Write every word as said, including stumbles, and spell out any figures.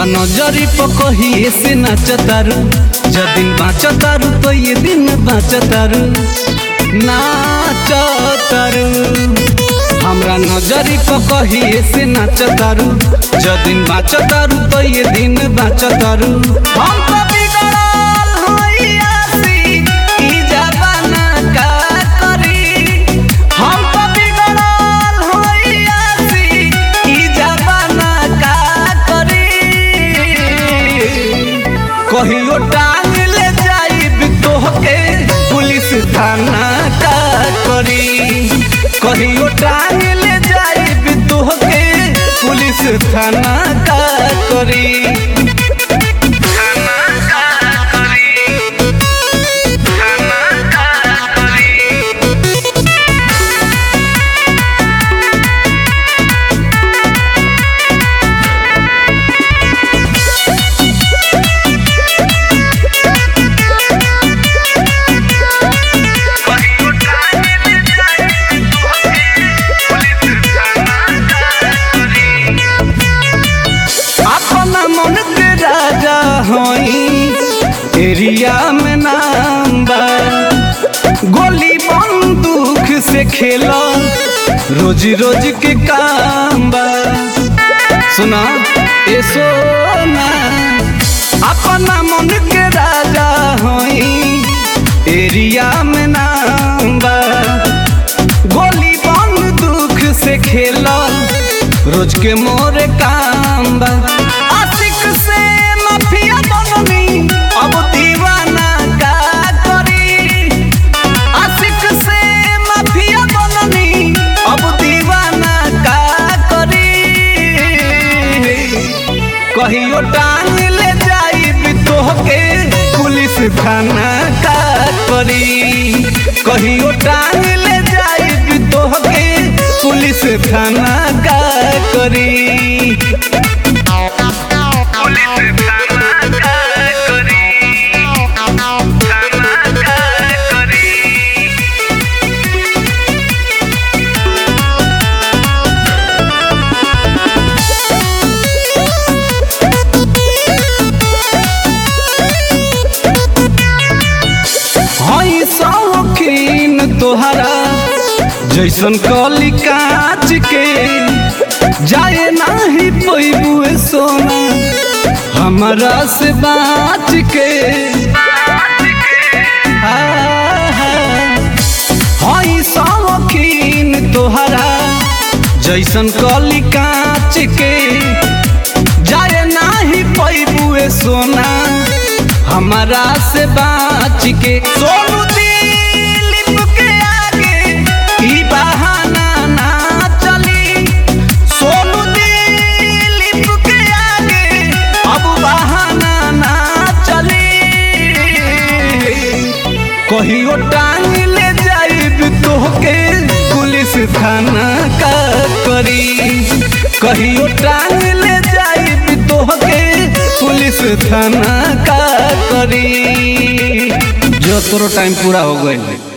नजरी पकही से नाचतारू जदिन बाचतारू तो ये दिन बाचतारू नाचतारू हमरा नजरी पकही से नाचतारू जदिन बाचतारू तो ये दिन बाचतारू हम तो बिगड़ल होइया सी ई जमाना का करी हम तो बिगड़ल होइया सी ई जमाना का करी कहियो टांग ले जाइब तोहके पुलिस थाना का करी कहियो टांग ले जाइब तोहके पुलिस थाना का करी मन के राजा होई एरिया में नाम बा गोली बंदूक से खेला रोज रोज के काम बा सुना ए सोना अपना मन के राजा होई एरिया में नाम बा गोली बंदूक से खेला रोज के मोरे काम बा से माफिया बननी अब दीवाना का करी आशिक से माफिया बननी अब दीवाना का करी कहियो टांग ले जाइब तोहके पुलिस थाना का करी कहियो टांग ले जाइब तोहके पुलिस थाना का करी तोहरा जैसन कली काच के जाए नहीं पैबुए सोना हमारा से बाच के हई शौकीन तोहरा जैसन कली काच के जाए नहीं पैबुए सोना हमारा से बाच के सोनू कहियो टांग ले जाइब तोहके पुलिस थाना का करी कहियो टांग ले जाइब तोहके पुलिस थाना का करी जो तोरो टाइम पूरा हो गए।